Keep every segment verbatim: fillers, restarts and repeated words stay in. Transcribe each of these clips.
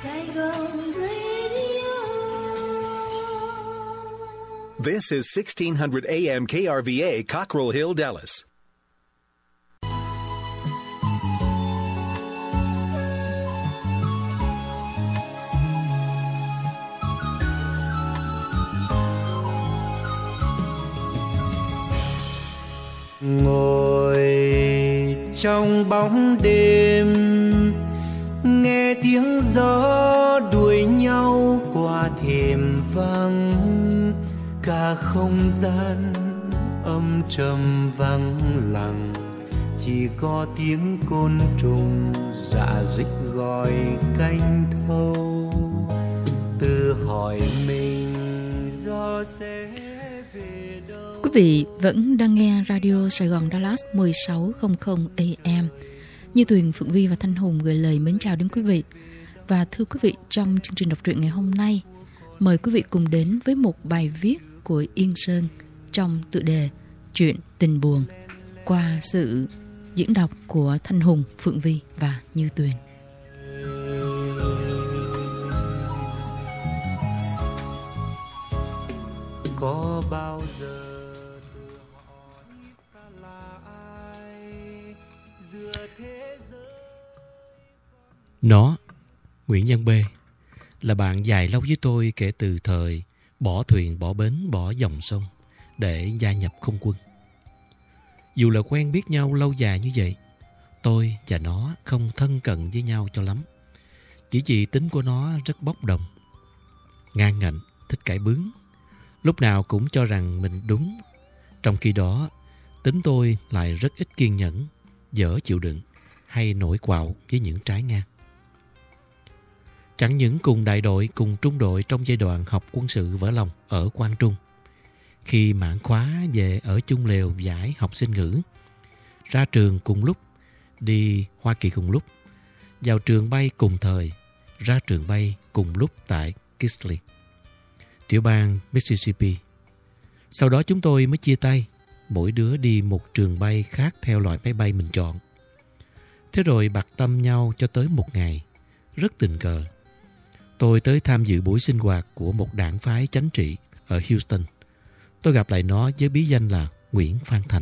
Saigon Radio. This is sixteen hundred A M K R V A, Cockrell Hill, Dallas. Ngồi trong bóng đêm, nghe tiếng gió đuổi nhau qua thềm vắng, cả không gian âm trầm vắng lặng, chỉ có tiếng côn trùng rạ rích gọi canh thâu, tự hỏi mình gió sẽ về đâu. Quý vị vẫn đang nghe Radio Sài Gòn Dallas mười sáu trăm A M. Như Tuyền, Phượng Vi và Thanh Hùng gửi lời mến chào đến quý vị. Và thưa quý vị, trong chương trình đọc truyện ngày hôm nay, mời quý vị cùng đến với một bài viết của Yên Sơn trong tựa đề Chuyện tình buồn, qua sự diễn đọc của Thanh Hùng, Phượng Vi và Như Tuyền. Có bao giờ tự hỏi ta là ai giữa thế giới. Nó, Nguyễn Văn B, là bạn dài lâu với tôi kể từ thời bỏ thuyền, bỏ bến, bỏ dòng sông để gia nhập không quân. Dù là quen biết nhau lâu dài như vậy, tôi và nó không thân cận với nhau cho lắm. Chỉ vì tính của nó rất bốc đồng, ngang ngạnh, thích cãi bướng, lúc nào cũng cho rằng mình đúng. Trong khi đó, tính tôi lại rất ít kiên nhẫn, dở chịu đựng hay nổi quạo với những trái ngang. Chẳng những cùng đại đội, cùng trung đội trong giai đoạn học quân sự vỡ lòng ở Quang Trung, khi mãn khóa về ở chung lều giải học sinh ngữ, ra trường cùng lúc, đi Hoa Kỳ cùng lúc, vào trường bay cùng thời, ra trường bay cùng lúc tại Kissimmee, tiểu bang Mississippi. Sau đó chúng tôi mới chia tay, mỗi đứa đi một trường bay khác theo loại máy bay mình chọn. Thế rồi bạc tâm nhau cho tới một ngày, rất tình cờ. Tôi tới tham dự buổi sinh hoạt của một đảng phái chánh trị ở Houston. Tôi gặp lại nó với bí danh là Nguyễn Phan Thành.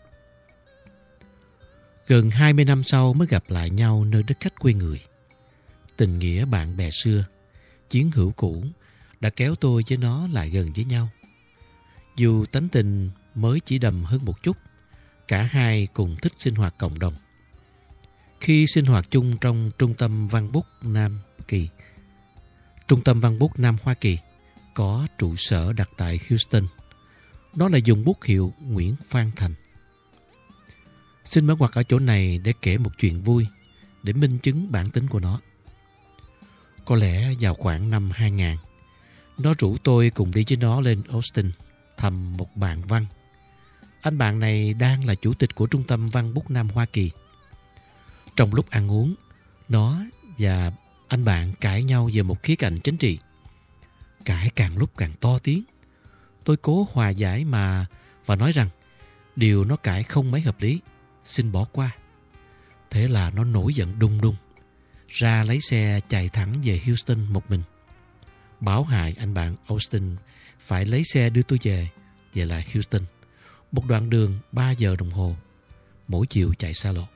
Gần hai mươi năm sau mới gặp lại nhau nơi đất khách quê người. Tình nghĩa bạn bè xưa, chiến hữu cũ đã kéo tôi với nó lại gần với nhau. Dù tánh tình mới chỉ đầm hơn một chút, cả hai cùng thích sinh hoạt cộng đồng. Khi sinh hoạt chung trong Trung tâm Văn Bút Nam Kỳ, Trung tâm Văn Bút Nam Hoa Kỳ có trụ sở đặt tại Houston, nó là dùng bút hiệu Nguyễn Phan Thành. Xin mở ngoặt ở chỗ này để kể một chuyện vui, để minh chứng bản tính của nó. Có lẽ vào khoảng năm hai nghìn, nó rủ tôi cùng đi với nó lên Austin thăm một bạn văn. Anh bạn này đang là chủ tịch của Trung tâm Văn Bút Nam Hoa Kỳ. Trong lúc ăn uống, nó và anh bạn cãi nhau về một khía cạnh chính trị. Cãi càng lúc càng to tiếng. Tôi cố hòa giải mà và nói rằng điều nó cãi không mấy hợp lý, xin bỏ qua. Thế là nó nổi giận đùng đùng, ra lấy xe chạy thẳng về Houston một mình, báo hại anh bạn Austin phải lấy xe đưa tôi về, về lại Houston, một đoạn đường ba giờ đồng hồ, mỗi chiều chạy xa lộ.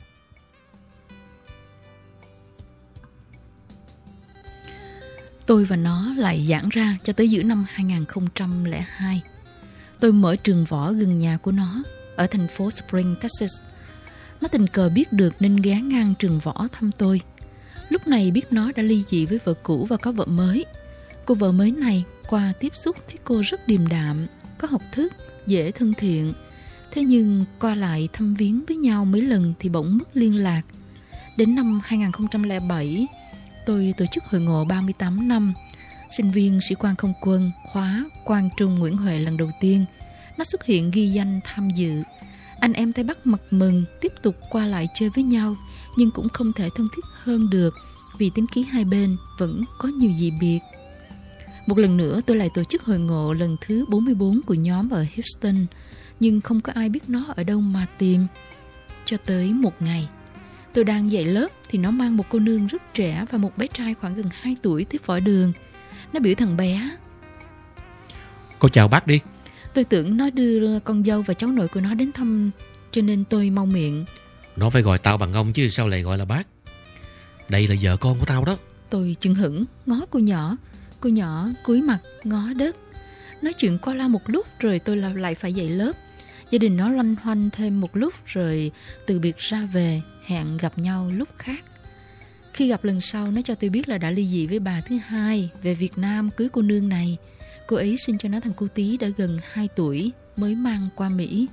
Tôi và nó lại giãn ra cho tới giữa năm hai nghìn không trăm lẻ hai. Tôi mở trường võ gần nhà của nó ở thành phố Spring, Texas. Nó tình cờ biết được nên ghé ngang trường võ thăm tôi. Lúc này biết nó đã ly dị với vợ cũ và có vợ mới. Cô vợ mới này qua tiếp xúc thấy cô rất điềm đạm, có học thức, dễ thân thiện. Thế nhưng qua lại thăm viếng với nhau mấy lần thì bỗng mất liên lạc. Đến năm hai nghìn không trăm lẻ bảy, tôi tổ chức hội ngộ ba mươi tám năm, sinh viên sĩ quan không quân khóa Quang Trung Nguyễn Huệ lần đầu tiên. Nó xuất hiện ghi danh tham dự. Anh em Tây Bắc mặt mừng tiếp tục qua lại chơi với nhau, nhưng cũng không thể thân thiết hơn được vì tính khí hai bên vẫn có nhiều dị biệt. Một lần nữa tôi lại tổ chức hội ngộ lần thứ bốn mươi bốn của nhóm ở Houston, nhưng không có ai biết nó ở đâu mà tìm. Cho tới một ngày, Tôi đang dạy lớp thì nó mang một cô nương rất trẻ và một bé trai khoảng gần hai tuổi tiếp vỏ đường. Nó biểu thằng bé. Cô chào bác đi. Tôi tưởng nó đưa con dâu và cháu nội của nó đến thăm, cho nên tôi mau miệng. Nó phải gọi tao bằng ông chứ sao lại gọi là bác. Đây là vợ con của tao đó. Tôi chừng hững ngó cô nhỏ. Cô nhỏ cúi mặt ngó đất. Nói chuyện qua la một lúc rồi tôi lại phải dạy lớp. Gia đình nó loanh hoanh thêm một lúc rồi từ biệt ra về, hẹn gặp nhau lúc khác. Khi gặp lần sau, nó cho tôi biết là đã ly dị với bà thứ hai, về Việt Nam cưới cô nương này. Cô ấy sinh cho nó thằng cu tí đã gần hai tuổi, mới mang qua Mỹ.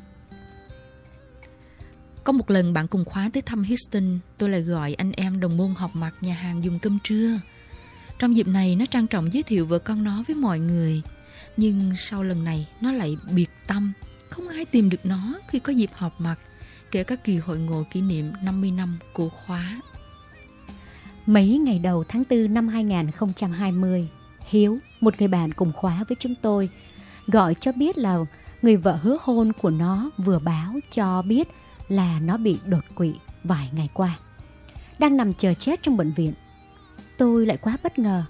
Có một lần bạn cùng khóa tới thăm Houston, tôi lại gọi anh em đồng môn họp mặt nhà hàng dùng cơm trưa. Trong dịp này, nó trang trọng giới thiệu vợ con nó với mọi người. Nhưng sau lần này, nó lại biệt tâm. Không ai tìm được nó khi có dịp họp mặt, kể cả kỳ hội ngộ kỷ niệm năm mươi năm của khóa. Mấy ngày đầu tháng tư năm hai không hai không, Hiếu, một người bạn cùng khóa với chúng tôi, gọi cho biết là người vợ hứa hôn của nó vừa báo cho biết là nó bị đột quỵ vài ngày qua, đang nằm chờ chết trong bệnh viện. Tôi lại quá bất ngờ.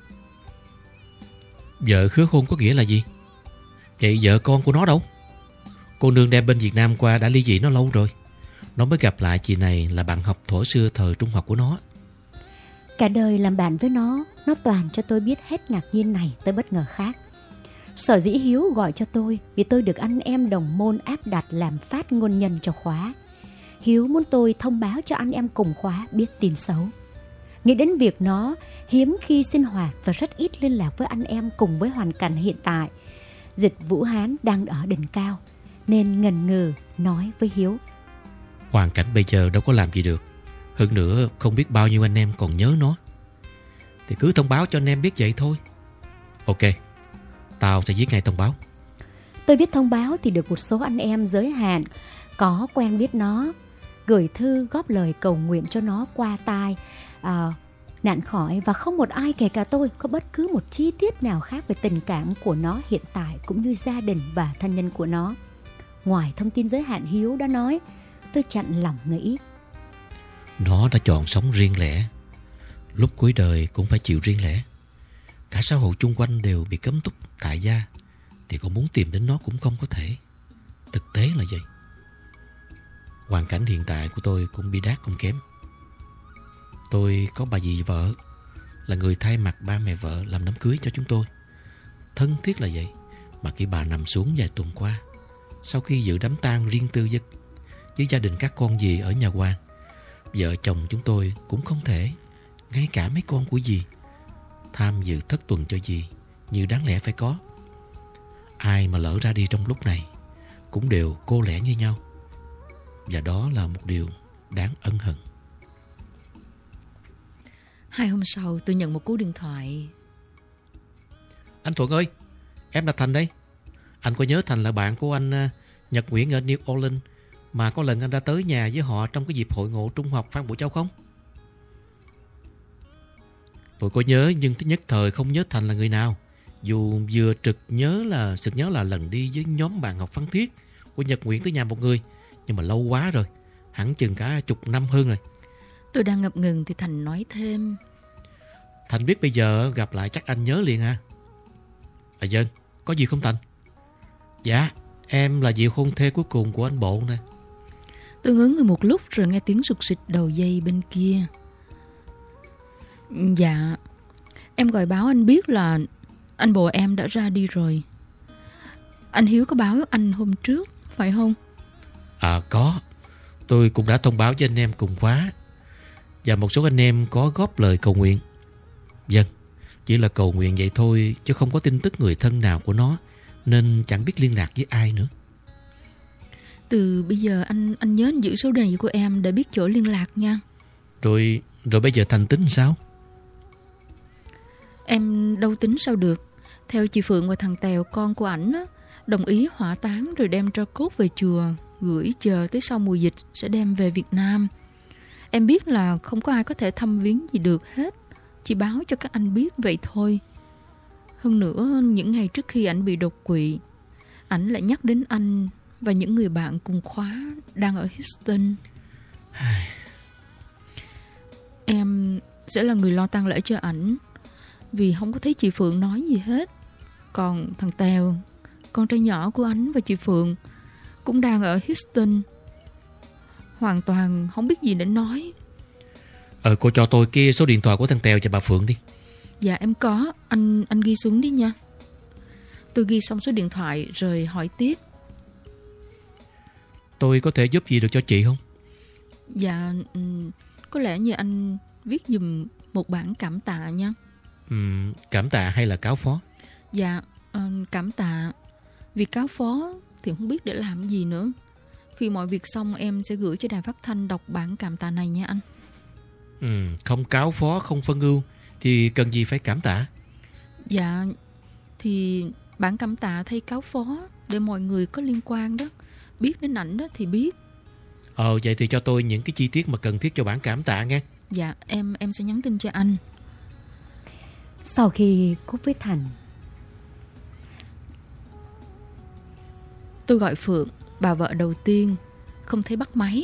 Vợ hứa hôn có nghĩa là gì? Vậy vợ con của nó đâu? Cô nương đem bên Việt Nam qua đã ly dị nó lâu rồi. Nó mới gặp lại chị này là bạn học thuở xưa thời trung học của nó. Cả đời làm bạn với nó, nó toàn cho tôi biết hết ngạc nhiên này tới bất ngờ khác. Sở dĩ Hiếu gọi cho tôi vì tôi được anh em đồng môn áp đặt làm phát ngôn nhân cho khóa. Hiếu muốn tôi thông báo cho anh em cùng khóa biết tin xấu. Nghĩ đến việc nó hiếm khi sinh hoạt và rất ít liên lạc với anh em cùng với hoàn cảnh hiện tại. Dịch Vũ Hán đang ở đỉnh cao, nên ngần ngừ nói với Hiếu. Hoàn cảnh bây giờ đâu có làm gì được. Hơn nữa không biết bao nhiêu anh em còn nhớ nó. Thì cứ thông báo cho anh em biết vậy thôi. Ok, tao sẽ viết ngay thông báo. Tôi viết thông báo thì được một số anh em giới hạn có quen biết nó gửi thư góp lời cầu nguyện cho nó qua tai à, nạn khỏi, và không một ai kể cả tôi có bất cứ một chi tiết nào khác về tình cảm của nó hiện tại cũng như gia đình và thân nhân của nó. Ngoài thông tin giới hạn Hiếu đã nói, tôi chặn lòng nghĩ. Nó đã chọn sống riêng lẻ. Lúc cuối đời cũng phải chịu riêng lẻ. Cả xã hội chung quanh đều bị cấm túc tại gia, thì còn muốn tìm đến nó cũng không có thể. Thực tế là vậy. Hoàn cảnh hiện tại của tôi cũng bi đát không kém. Tôi có bà dì vợ là người thay mặt ba mẹ vợ làm đám cưới cho chúng tôi. Thân thiết là vậy, mà khi bà nằm xuống vài tuần qua, sau khi dự đám tang riêng tư với, với gia đình các con dì ở nhà quan, vợ chồng chúng tôi cũng không thể, ngay cả mấy con của dì, tham dự thất tuần cho dì như đáng lẽ phải có. Ai mà lỡ ra đi trong lúc này cũng đều cô lẻ như nhau, và đó là một điều đáng ân hận. Hai hôm sau tôi nhận một cú điện thoại. Anh Thuận ơi, em là Thành đây. Anh có nhớ Thành là bạn của anh Nhật Nguyễn ở New Orleans mà có lần anh đã tới nhà với họ trong cái dịp hội ngộ trung học Phan Bội Châu không? Tôi có nhớ, nhưng nhất thời không nhớ Thành là người nào. Dù vừa trực nhớ là sực nhớ là lần đi với nhóm bạn học Phan Thiết của Nhật Nguyễn tới nhà một người, nhưng mà lâu quá rồi, hẳn chừng cả chục năm hơn rồi. Tôi đang ngập ngừng thì Thành nói thêm. Thành biết bây giờ gặp lại chắc anh nhớ liền à? À dân, có gì không Thành? Dạ, em là dì hôn thê cuối cùng của anh Bộ nè. Tôi ngớ người một lúc rồi nghe tiếng sụt sịt đầu dây bên kia. Dạ, em gọi báo anh biết là anh Bộ em đã ra đi rồi. Anh Hiếu có báo anh hôm trước, phải không? À có, tôi cũng đã thông báo với anh em cùng khóa, và một số anh em có góp lời cầu nguyện. Vâng, chỉ là cầu nguyện vậy thôi, chứ không có tin tức người thân nào của nó, nên chẳng biết liên lạc với ai nữa. Từ bây giờ anh anh nhớ giữ số điện thoại của em để biết chỗ liên lạc nha. Rồi rồi bây giờ Thành tính sao? Em đâu tính sao được. Theo chị Phượng và thằng Tèo con của ảnh á, đồng ý hỏa táng rồi đem tro cốt về chùa, gửi chờ tới sau mùa dịch sẽ đem về Việt Nam. Em biết là không có ai có thể thăm viếng gì được hết, chỉ báo cho các anh biết vậy thôi. Hơn nữa, những ngày trước khi ảnh bị đột quỵ, ảnh lại nhắc đến anh và những người bạn cùng khóa đang ở Houston. Em sẽ là người lo tang lễ cho ảnh, vì không có thấy chị Phượng nói gì hết. Còn thằng Tèo, con trai nhỏ của ảnh và chị Phượng, cũng đang ở Houston, hoàn toàn không biết gì để nói. Ờ cô cho tôi cái số điện thoại của thằng Tèo và bà Phượng đi. Dạ em có, anh anh ghi xuống đi nha. Tôi ghi xong số điện thoại rồi hỏi tiếp. Tôi có thể giúp gì được cho chị không? Dạ, có lẽ như anh viết giùm một bản cảm tạ nha. Uhm, cảm tạ hay là cáo phó? Dạ, cảm tạ. Vì cáo phó thì không biết để làm gì nữa. Khi mọi việc xong em sẽ gửi cho đài phát thanh đọc bản cảm tạ này nha anh. Uhm, không cáo phó, không phân ưu thì cần gì phải cảm tạ? Dạ, thì bản cảm tạ thay cáo phó để mọi người có liên quan đó biết đến ảnh đó thì biết. Ờ vậy thì cho tôi những cái chi tiết mà cần thiết cho bản cảm tạ nghe. Dạ em em sẽ nhắn tin cho anh. Sau khi cúp với Thành, tôi gọi Phượng, bà vợ đầu tiên, không thấy bắt máy.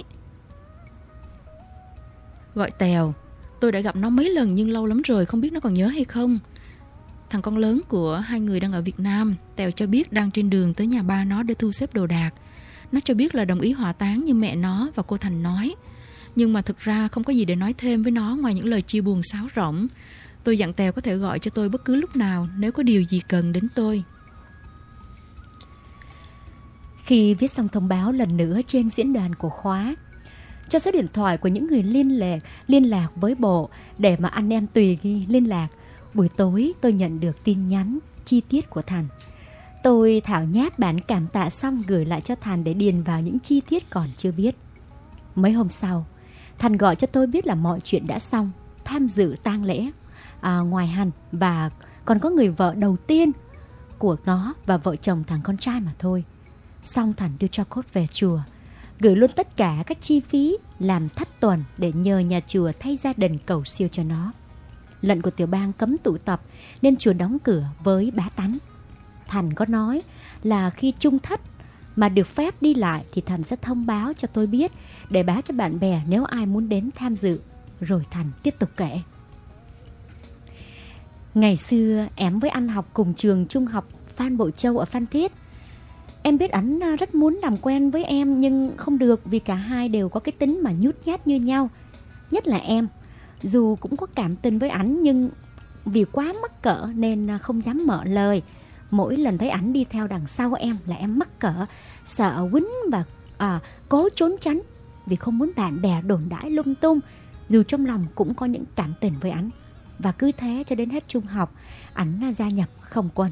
Gọi Tèo, tôi đã gặp nó mấy lần nhưng lâu lắm rồi, không biết nó còn nhớ hay không. Thằng con lớn của hai người đang ở Việt Nam. Tèo cho biết đang trên đường tới nhà ba nó để thu xếp đồ đạc. Nó cho biết là đồng ý hỏa táng như mẹ nó và cô Thành nói. Nhưng mà thực ra không có gì để nói thêm với nó ngoài những lời chia buồn sáo rỗng. Tôi dặn Tèo có thể gọi cho tôi bất cứ lúc nào nếu có điều gì cần đến tôi. Khi viết xong thông báo lần nữa trên diễn đàn của khóa, cho số điện thoại của những người liên lạc liên lạc với bộ để mà anh em tùy ghi liên lạc. Buổi tối tôi nhận được tin nhắn chi tiết của Thành. Tôi thảo nháp bản cảm tạ xong gửi lại cho Thành để điền vào những chi tiết còn chưa biết. Mấy hôm sau, Thành gọi cho tôi biết là mọi chuyện đã xong, tham dự tang lễ à, ngoài Hành và còn có người vợ đầu tiên của nó và vợ chồng thằng con trai mà thôi. Xong Thành đưa cho cốt về chùa, gửi luôn tất cả các chi phí làm thất tuần để nhờ nhà chùa thay gia đình cầu siêu cho nó. Lệnh của tiểu bang cấm tụ tập nên chùa đóng cửa với bá tánh. Thành có nói là khi chung thất mà được phép đi lại thì Thành sẽ thông báo cho tôi biết để báo cho bạn bè nếu ai muốn đến tham dự. Rồi Thành tiếp tục kể. Ngày xưa em với anh học cùng trường trung học Phan Bội Châu ở Phan Thiết. Em biết ảnh rất muốn làm quen với em nhưng không được vì cả hai đều có cái tính mà nhút nhát như nhau. Nhất là em, dù cũng có cảm tình với ảnh nhưng vì quá mắc cỡ nên không dám mở lời. Mỗi lần thấy ảnh đi theo đằng sau em là em mắc cỡ, sợ quýnh và à, cố trốn tránh vì không muốn bạn bè đồn đãi lung tung, dù trong lòng cũng có những cảm tình với ảnh. Và cứ thế cho đến hết trung học, ảnh gia nhập không quân.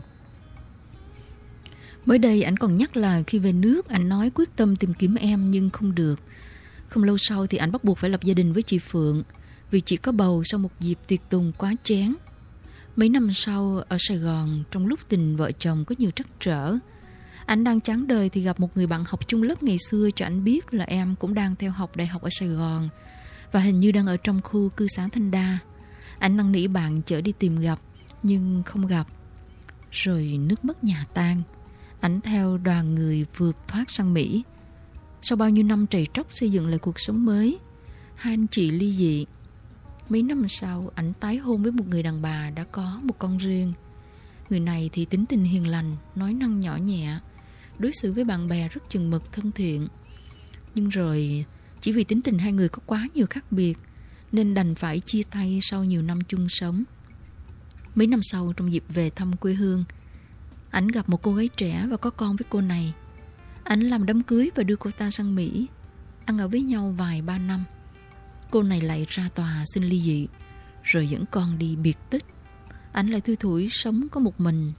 Mới đây ảnh còn nhắc là khi về nước ảnh nói quyết tâm tìm kiếm em nhưng không được. Không lâu sau thì ảnh bắt buộc phải lập gia đình với chị Phượng vì chỉ có bầu sau một dịp tiệc tùng quá chén. Mấy năm sau ở Sài Gòn, trong lúc tình vợ chồng có nhiều trắc trở, ảnh đang chán đời thì gặp một người bạn học chung lớp ngày xưa cho ảnh biết là em cũng đang theo học đại học ở Sài Gòn và hình như đang ở trong khu cư xá Thanh Đa. Ảnh năn nỉ bạn chở đi tìm gặp nhưng không gặp. Rồi nước mất nhà tan, ảnh theo đoàn người vượt thoát sang Mỹ. Sau bao nhiêu năm trầy tróc xây dựng lại cuộc sống mới, hai anh chị ly dị. Mấy năm sau, ảnh tái hôn với một người đàn bà đã có một con riêng. Người này thì tính tình hiền lành, nói năng nhỏ nhẹ, đối xử với bạn bè rất chừng mực thân thiện. Nhưng rồi, chỉ vì tính tình hai người có quá nhiều khác biệt, nên đành phải chia tay sau nhiều năm chung sống. Mấy năm sau, trong dịp về thăm quê hương, ảnh gặp một cô gái trẻ và có con với cô này. Ảnh làm đám cưới và đưa cô ta sang Mỹ, ăn ở với nhau vài ba năm. Cô này lại ra tòa xin ly dị, rồi dẫn con đi biệt tích. Ảnh lại thui thủi sống có một mình.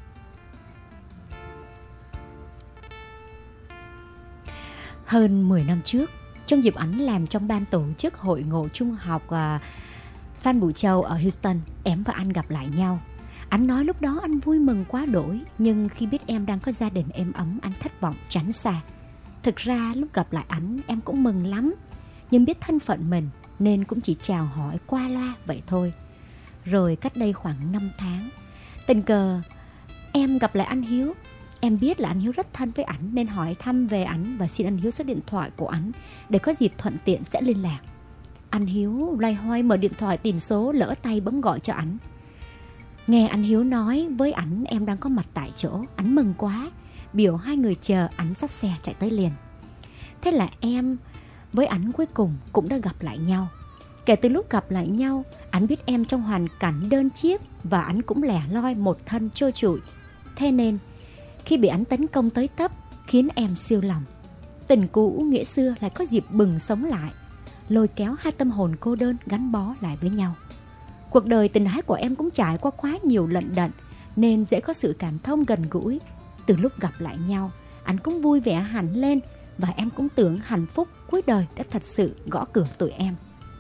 Hơn mười năm trước, trong dịp ảnh làm trong ban tổ chức hội ngộ trung học à, Phan Bội Châu ở Houston, em và anh gặp lại nhau. Anh nói lúc đó anh vui mừng quá đỗi, nhưng khi biết em đang có gia đình êm ấm, anh thất vọng tránh xa. Thực ra lúc gặp lại anh, em cũng mừng lắm, nhưng biết thân phận mình nên cũng chỉ chào hỏi qua loa vậy thôi. Rồi cách đây khoảng năm tháng, tình cờ em gặp lại anh Hiếu. Em biết là anh Hiếu rất thân với ảnh nên hỏi thăm về ảnh và xin anh Hiếu số điện thoại của ảnh để có dịp thuận tiện sẽ liên lạc. Anh Hiếu loay hoay mở điện thoại tìm số, lỡ tay bấm gọi cho ảnh. Nghe anh Hiếu nói với ảnh em đang có mặt tại chỗ, ảnh mừng quá, biểu hai người chờ, ảnh xách xe chạy tới liền. Thế là em với ảnh cuối cùng cũng đã gặp lại nhau. Kể từ lúc gặp lại nhau, ảnh biết em trong hoàn cảnh đơn chiếc và ảnh cũng lẻ loi một thân trôi trụi. Thế nên khi bị ảnh tấn công tới tấp khiến em siêu lòng. Tình cũ nghĩa xưa lại có dịp bừng sống lại, lôi kéo hai tâm hồn cô đơn gắn bó lại với nhau. Cuộc đời tình ái của em cũng trải qua quá nhiều lận đận nên dễ có sự cảm thông gần gũi. Từ lúc gặp lại nhau, anh cũng vui vẻ hẳn lên và em cũng tưởng hạnh phúc cuối đời đã thật sự gõ cửa tụi em.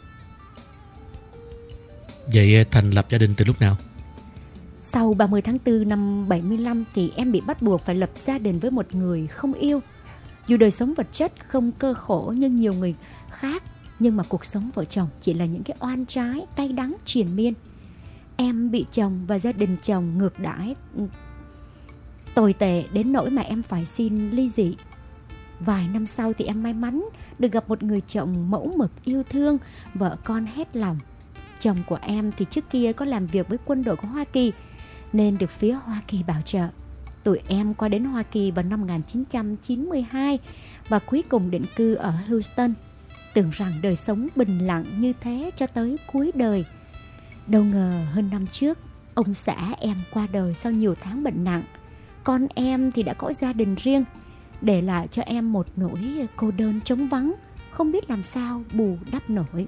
Vậy Thành lập gia đình từ lúc nào? Sau ba mươi tháng tư năm bảy mươi lăm thì em bị bắt buộc phải lập gia đình với một người không yêu. Dù đời sống vật chất không cơ khổ như nhiều người khác, nhưng mà cuộc sống vợ chồng chỉ là những cái oan trái, cay đắng triền miên. Em bị chồng và gia đình chồng ngược đãi tồi tệ đến nỗi mà em phải xin ly dị. Vài năm sau thì em may mắn được gặp một người chồng mẫu mực yêu thương, vợ con hết lòng. Chồng của em thì trước kia có làm việc với quân đội của Hoa Kỳ nên được phía Hoa Kỳ bảo trợ. Tụi em qua đến Hoa Kỳ vào năm một nghìn chín trăm chín mươi hai và cuối cùng định cư ở Houston. Tưởng rằng đời sống bình lặng như thế cho tới cuối đời. Đâu ngờ hơn năm trước, ông xã em qua đời sau nhiều tháng bệnh nặng. Con em thì đã có gia đình riêng, để lại cho em một nỗi cô đơn trống vắng, không biết làm sao bù đắp nổi.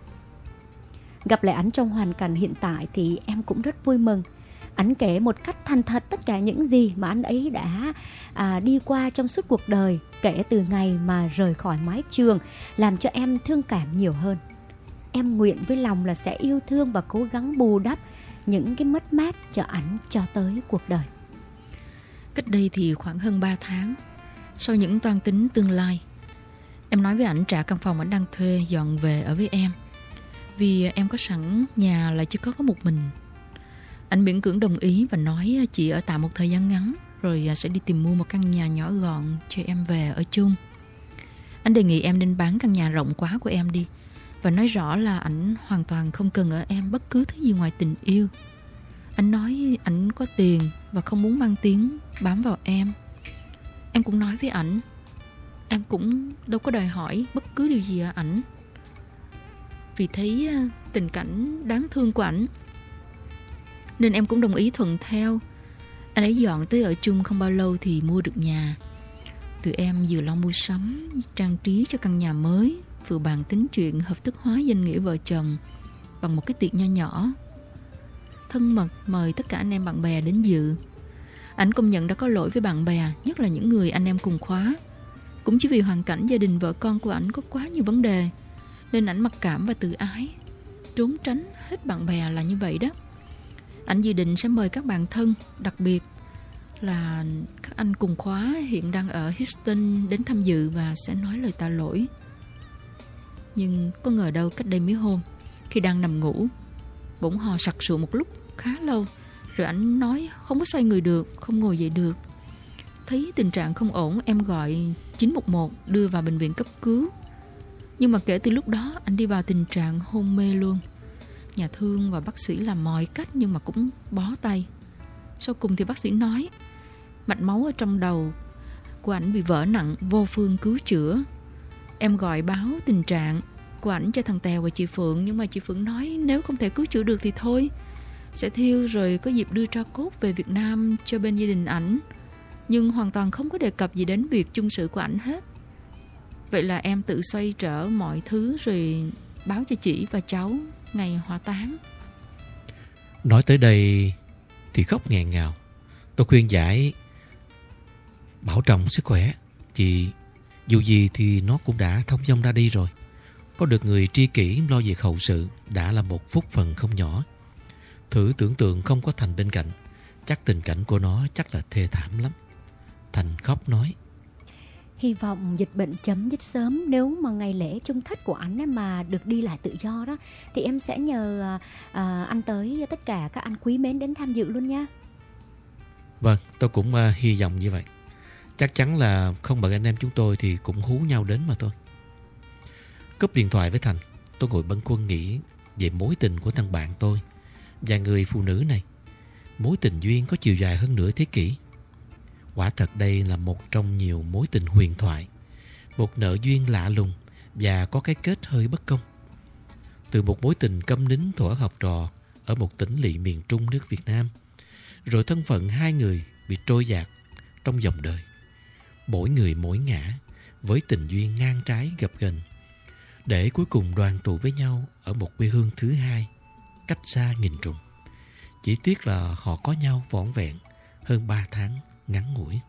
Gặp lại ảnh trong hoàn cảnh hiện tại thì em cũng rất vui mừng. Ảnh kể một cách thành thật tất cả những gì mà anh ấy đã à, đi qua trong suốt cuộc đời, kể từ ngày mà rời khỏi mái trường, làm cho em thương cảm nhiều hơn. Em nguyện với lòng là sẽ yêu thương và cố gắng bù đắp những cái mất mát cho ảnh cho tới cuộc đời. Cách đây thì khoảng hơn ba tháng, sau những toan tính tương lai, em nói với ảnh trả căn phòng ảnh đang thuê dọn về ở với em, vì em có sẵn nhà là chỉ có có một mình. Anh miễn cưỡng đồng ý và nói chỉ ở tạm một thời gian ngắn rồi sẽ đi tìm mua một căn nhà nhỏ gọn cho em về ở chung. Anh đề nghị em nên bán căn nhà rộng quá của em đi và nói rõ là ảnh hoàn toàn không cần ở em bất cứ thứ gì ngoài tình yêu. Anh nói ảnh có tiền và không muốn mang tiếng bám vào em. Em cũng nói với ảnh em cũng đâu có đòi hỏi bất cứ điều gì ở ảnh, vì thấy tình cảnh đáng thương của ảnh nên em cũng đồng ý thuận theo. Anh ấy dọn tới ở chung không bao lâu thì mua được nhà. Tụi em vừa lo mua sắm, trang trí cho căn nhà mới, vừa bàn tính chuyện hợp thức hóa danh nghĩa vợ chồng bằng một cái tiệc nho nhỏ thân mật, mời tất cả anh em bạn bè đến dự. Ảnh công nhận đã có lỗi với bạn bè, nhất là những người anh em cùng khóa. Cũng chỉ vì hoàn cảnh gia đình vợ con của ảnh có quá nhiều vấn đề nên ảnh mặc cảm và tự ái, trốn tránh hết bạn bè là như vậy đó. Ảnh dự định sẽ mời các bạn thân, đặc biệt là các anh cùng khóa hiện đang ở Houston đến tham dự và sẽ nói lời tạ lỗi. Nhưng có ngờ đâu cách đây mấy hôm, khi đang nằm ngủ, bỗng hò sặc sụa một lúc khá lâu, rồi ảnh nói không có xoay người được, không ngồi dậy được. Thấy tình trạng không ổn, em gọi chín một một đưa vào bệnh viện cấp cứu. Nhưng mà kể từ lúc đó anh đi vào tình trạng hôn mê luôn. Nhà thương và bác sĩ làm mọi cách nhưng mà cũng bó tay. Sau cùng thì bác sĩ nói mạch máu ở trong đầu của ảnh bị vỡ nặng, vô phương cứu chữa. Em gọi báo tình trạng của ảnh cho thằng Tèo và chị Phượng, nhưng mà chị Phượng nói nếu không thể cứu chữa được thì thôi, sẽ thiêu rồi có dịp đưa tro cốt về Việt Nam cho bên gia đình ảnh, nhưng hoàn toàn không có đề cập gì đến việc chung sự của ảnh hết. Vậy là em tự xoay trở mọi thứ rồi báo cho chị và cháu ngày hỏa táng. Nói tới đây thì khóc nghẹn ngào. Tôi khuyên giải bảo trọng sức khỏe, vì dù gì thì nó cũng đã thông dong ra đi rồi. Có được người tri kỷ lo việc hậu sự đã là một phúc phần không nhỏ. Thử tưởng tượng không có Thành bên cạnh, chắc tình cảnh của nó chắc là thê thảm lắm. Thành khóc nói: Hy vọng dịch bệnh chấm dứt sớm. Nếu mà ngày lễ chung thất của anh mà được đi lại tự do đó, thì em sẽ nhờ à, anh tới tất cả các anh quý mến đến tham dự luôn nha. Vâng, tôi cũng uh, hy vọng như vậy. Chắc chắn là không bằng anh em chúng tôi thì cũng hú nhau đến mà thôi. Cúp điện thoại với Thành, tôi ngồi bâng khuâng nghĩ về mối tình của thằng bạn tôi và người phụ nữ này. Mối tình duyên có chiều dài hơn nửa thế kỷ. Quả thật đây là một trong nhiều mối tình huyền thoại, một nợ duyên lạ lùng và có cái kết hơi bất công. Từ một mối tình câm nín thuở học trò ở một tỉnh lỵ miền Trung nước Việt Nam, rồi thân phận hai người bị trôi dạt trong dòng đời, mỗi người mỗi ngã, với tình duyên ngang trái gập ghềnh, để cuối cùng đoàn tụ với nhau ở một quê hương thứ hai, cách xa nghìn trùng. Chỉ tiếc là họ có nhau vỏn vẹn hơn ba tháng ngắn ngủi.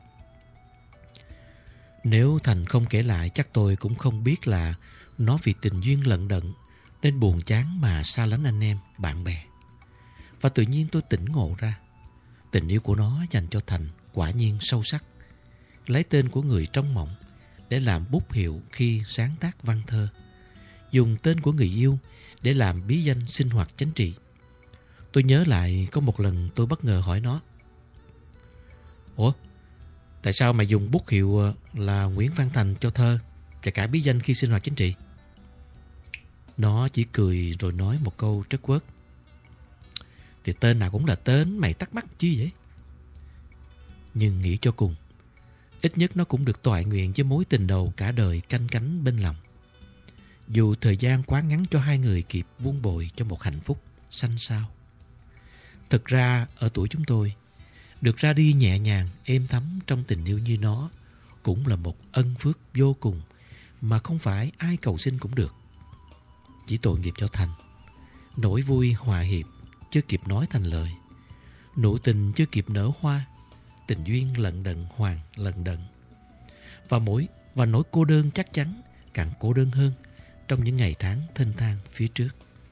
Nếu Thành không kể lại, chắc tôi cũng không biết là nó vì tình duyên lận đận nên buồn chán mà xa lánh anh em, bạn bè. Và tự nhiên tôi tỉnh ngộ ra, tình yêu của nó dành cho Thành quả nhiên sâu sắc. Lấy tên của người trong mộng để làm bút hiệu khi sáng tác văn thơ, dùng tên của người yêu để làm bí danh sinh hoạt chính trị. Tôi nhớ lại có một lần tôi bất ngờ hỏi nó: Ủa, tại sao mày dùng bút hiệu là Nguyễn Văn Thành cho thơ và cả bí danh khi sinh hoạt chính trị? Nó chỉ cười rồi nói một câu trất quớt: Thì tên nào cũng là tên, mày thắc mắc chi vậy? Nhưng nghĩ cho cùng, ít nhất nó cũng được toại nguyện với mối tình đầu cả đời canh cánh bên lòng. Dù thời gian quá ngắn cho hai người kịp buông bồi cho một hạnh phúc xanh xao. Thực ra ở tuổi chúng tôi, được ra đi nhẹ nhàng, êm thấm trong tình yêu như nó cũng là một ân phước vô cùng mà không phải ai cầu xin cũng được. Chỉ tội nghiệp cho Thành. Nỗi vui hòa hiệp chưa kịp nói thành lời, nụ tình chưa kịp nở hoa, tình duyên lận đận hoàng lận đận. Và mỗi và nỗi cô đơn chắc chắn càng cô đơn hơn trong những ngày tháng thênh thang phía trước.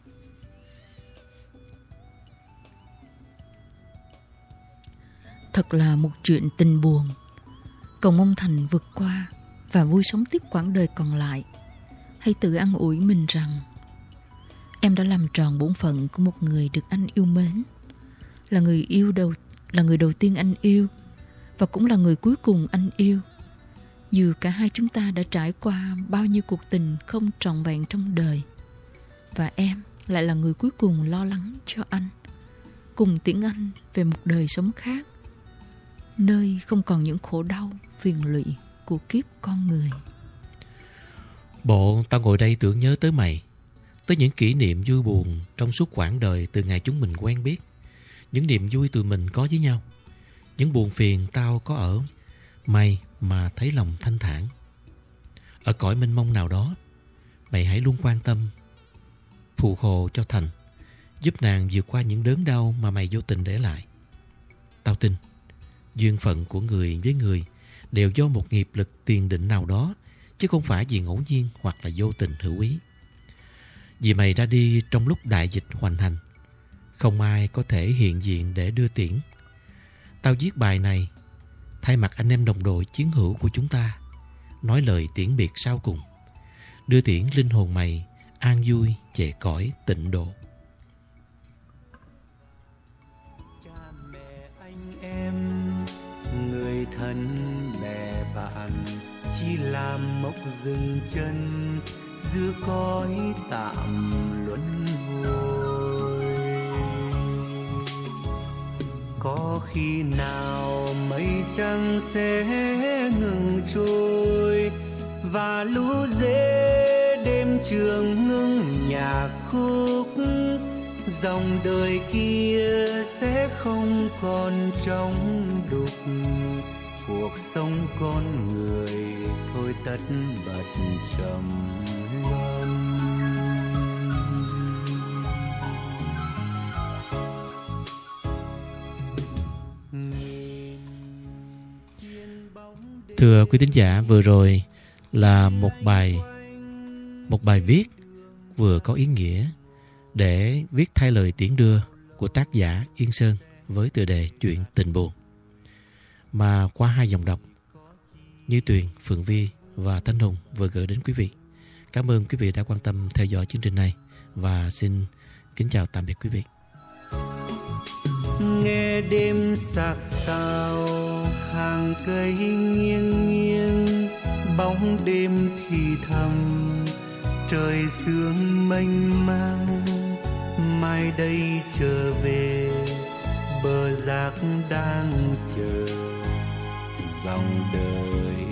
Thật là một chuyện tình buồn. Cầu mong Thành vượt qua và vui sống tiếp quãng đời còn lại. Hãy tự an ủi mình rằng em đã làm tròn bổn phận của một người được anh yêu mến, là người yêu đầu là người đầu tiên anh yêu và cũng là người cuối cùng anh yêu. Dù cả hai chúng ta đã trải qua bao nhiêu cuộc tình không trọn vẹn trong đời, và em lại là người cuối cùng lo lắng cho anh, cùng tiễn anh về một đời sống khác, nơi không còn những khổ đau phiền lụy của kiếp con người. Bộ tao ngồi đây tưởng nhớ tới mày, tới những kỷ niệm vui buồn trong suốt quãng đời từ ngày chúng mình quen biết, những niềm vui tụi mình có với nhau, những buồn phiền tao có ở mày mà thấy lòng thanh thản. Ở cõi mênh mông nào đó, mày hãy luôn quan tâm, phù hộ cho Thành, giúp nàng vượt qua những đớn đau mà mày vô tình để lại. Tao tin duyên phận của người với người đều do một nghiệp lực tiền định nào đó, chứ không phải vì ngẫu nhiên hoặc là vô tình hữu ý. Vì mày ra đi trong lúc đại dịch hoành hành, không ai có thể hiện diện để đưa tiễn. Tao viết bài này thay mặt anh em đồng đội chiến hữu của chúng ta, nói lời tiễn biệt sau cùng, đưa tiễn linh hồn mày an vui về cõi tịnh độ. Cha mẹ anh em, người thân bè bạn, chỉ làm mốc dừng chân giữa cõi tạm luân hồi. Có khi nào mây trắng sẽ ngừng trôi và lũ dế đêm trường ngưng nhạc khúc, dòng đời kia sẽ không còn trong đục, cuộc sống con người thôi tất bật trầm luân. Thưa quý thính giả, vừa rồi là một bài một bài viết vừa có ý nghĩa để viết thay lời tiễn đưa của tác giả Yên Sơn với tựa đề Chuyện tình buồn, mà qua hai dòng đọc Như Tuyền, Phượng Vi và Thanh Hùng vừa gửi đến quý vị. Cảm ơn quý vị đã quan tâm theo dõi chương trình này và xin kính chào tạm biệt quý vị. Nghe đêm sạc sào hàng cây nghiêng nghiêng, bóng đêm thì thầm trời sương mênh mang, mai đây trở về bờ giác đang chờ dòng đời.